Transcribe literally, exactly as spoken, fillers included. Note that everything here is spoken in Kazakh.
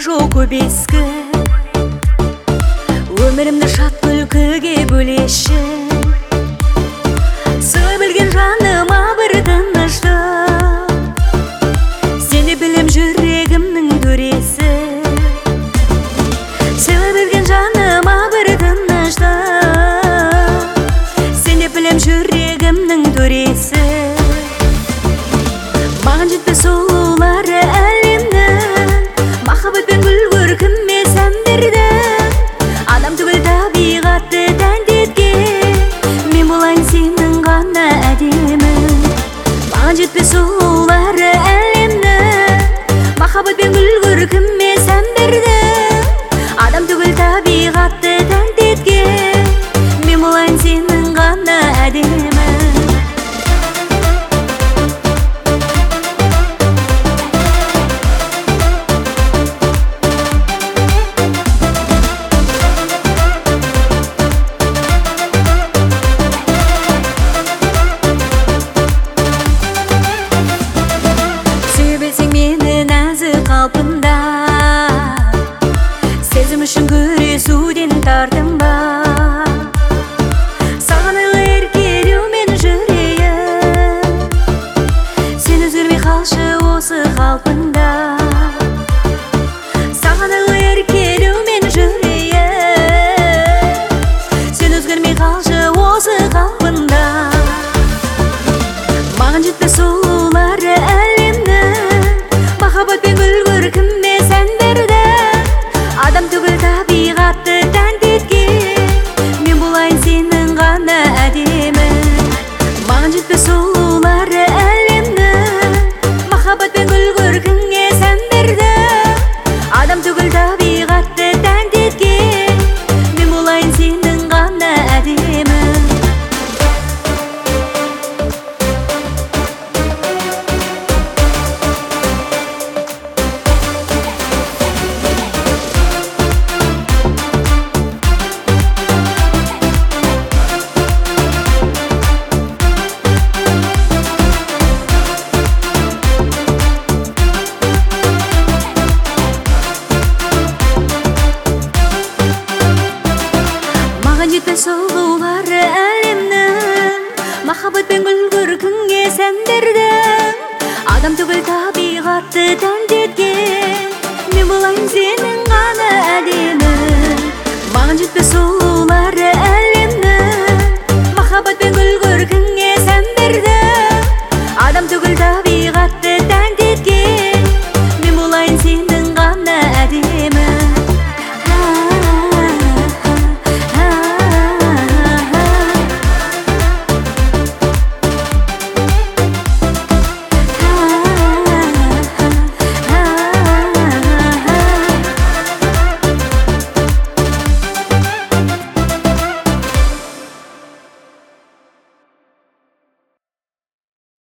жоқ көбескі, өмірімді шат күлкіге бөлеші. Сый білген жаныма бір тыныштық, сені білем жүрегімнің төресі. Сый білген жаныма бір тыныштық, сені білем жүрегімнің төресі. Маған жетті сұлулары әлемнің, махаббатпен гүл көркіме сән берді. Адам түгіл табиғатты дәндеткен, мен болайын сенің ғана әдемі. Маған жетті сұлулары әлемнің, махаббатпен гүл көркіме сән берді. Адам түгіл табиғатты дәндеткен, мен болайын сенің ғана әдемі. Қалпында сезім үшін күресуден тартым ба, саған ойлы еркелеумен жүрейін. Сен өзгермей қалшы осы қалпында, саған ойлы еркелеумен жүрейін. Сен өзгермей қалшы осы қалпында. Маған жетті сұлулары әлемнің, махаббатпен гүл көркіме сән берді. Адам түгіл табиғатты дәндеткен, мен болайын сенің ғана әдемі. Маған жетті сұлулары әлемнің, махаббатпен гүл көркіңе сән берді. Адам түгіл табиғатты дәндеткен, мен болайын сенің ғана әдемі. Сұлулары әлемнің, махаббатпен гүл көркіңе сән берді. Адам түгіл табиғатты дәндеткен, мен болайын сенің ғана әдемі. Маған жетті сұлулары